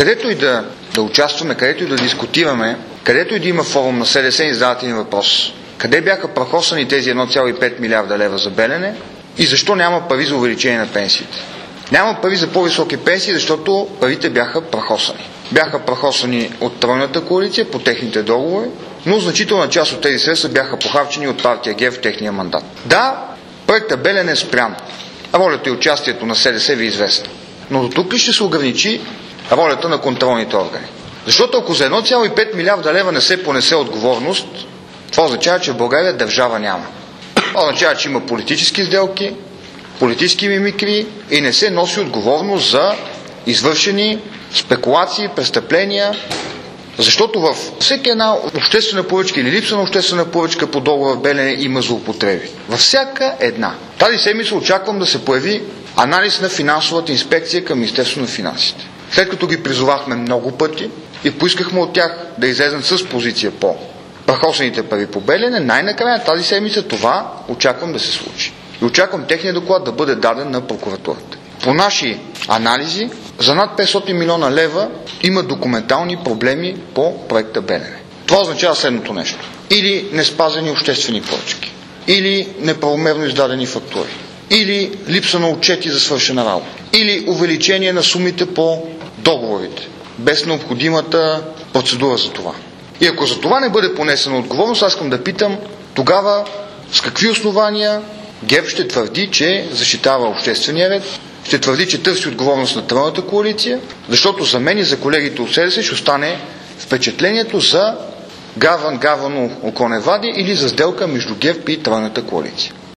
където и да участваме, където и да дискутираме, където и да има форум на СДС, ни задават един въпрос. Къде бяха прахосани тези 1,5 милиарда лева за Белене и защо няма пари за увеличение на пенсиите? Няма пари за по-високи пенсии, защото парите бяха прахосани. Бяха прахосани от тройната коалиция по техните договори, но значителна част от тези средства бяха похарчени от партия ГЕРБ в техния мандат. Да, проектът Белене е спрян. Ролята и участието на СДС ви е известна. Но до тук ли ще се ограничи ролята на контролните органи? Защото ако за 1,5 милиарда лева не се понесе отговорност, това означава, че в България държава няма. Това означава, че има политически сделки, политически мимикри и не се носи отговорност за извършени спекулации, престъпления. Защото във всеки една обществена поръчка или липса на обществена поръчка по договора Белене има злоупотреби. Във всяка една. Тази седмица очаквам да се появи анализ на финансовата инспекция към Министерството на финансите. След като ги призовахме много пъти и поискахме от тях да излезнат с позиция по прахосаните пари по Белене, най-накрая тази седмица това очаквам да се случи. И очаквам техния доклад да бъде даден на прокуратурата. По наши анализи, за над 500 милиона лева има документални проблеми по проекта Белене. Това означава следното нещо. Или неспазени обществени поръчки, или неправомерно издадени фактури, или липса на отчети за свършена работа, или увеличение на сумите по договорите, без необходимата процедура за това. И ако за това не бъде понесена отговорност, аз искам да питам, тогава с какви основания ГЕРБ ще твърди, че защитава обществения ред, ще твърди, че търси отговорност на тройната коалиция, защото за мен и за колегите от СДС ще остане впечатлението за гавано око не вади или за сделка между ГЕРБ и тройната коалиция.